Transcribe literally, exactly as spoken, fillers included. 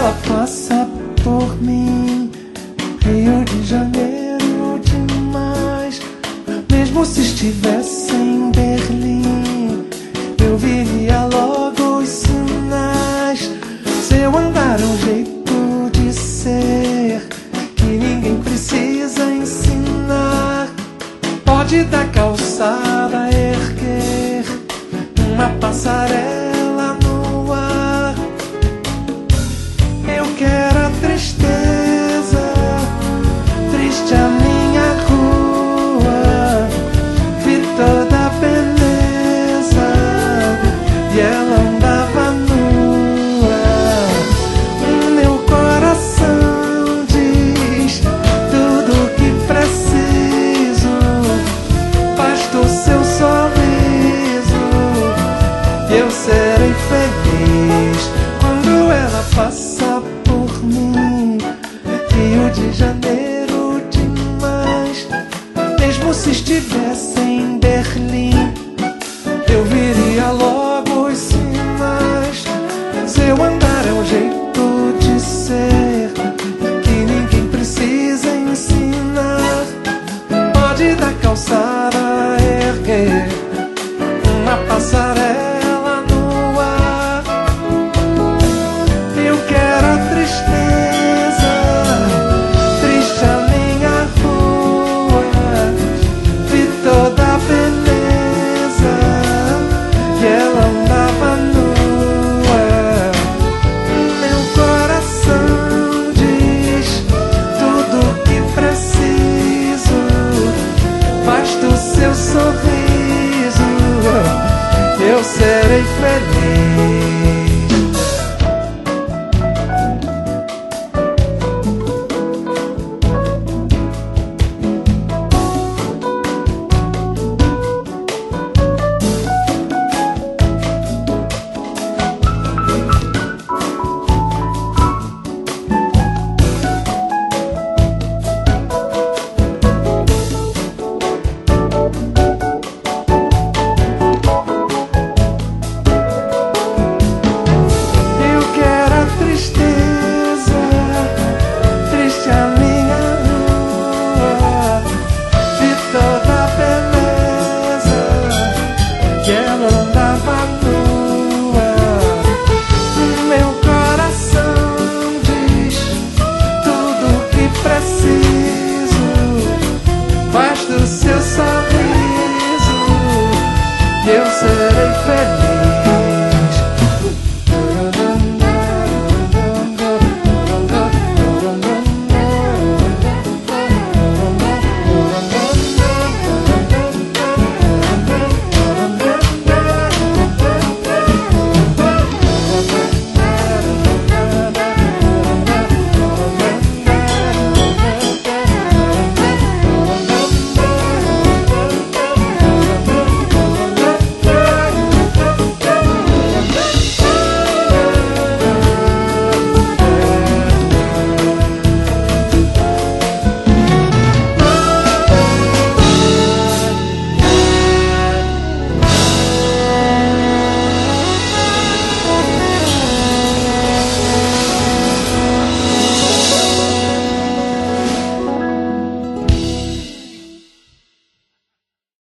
ela passa por mim, Rio de Janeiro demais. Mesmo se estivesse em Berlim, eu viria logo os sinais. Seu andar é um jeito de ser que ninguém precisa ensinar. Pode da calçada erguer uma passarela no ar. Eu quero a tristeza, triste a minha rua. Vi toda a beleza e ela andava nua. O meu coração diz tudo o que preciso. Basta o seu sorriso e eu serei feliz quando ela passa.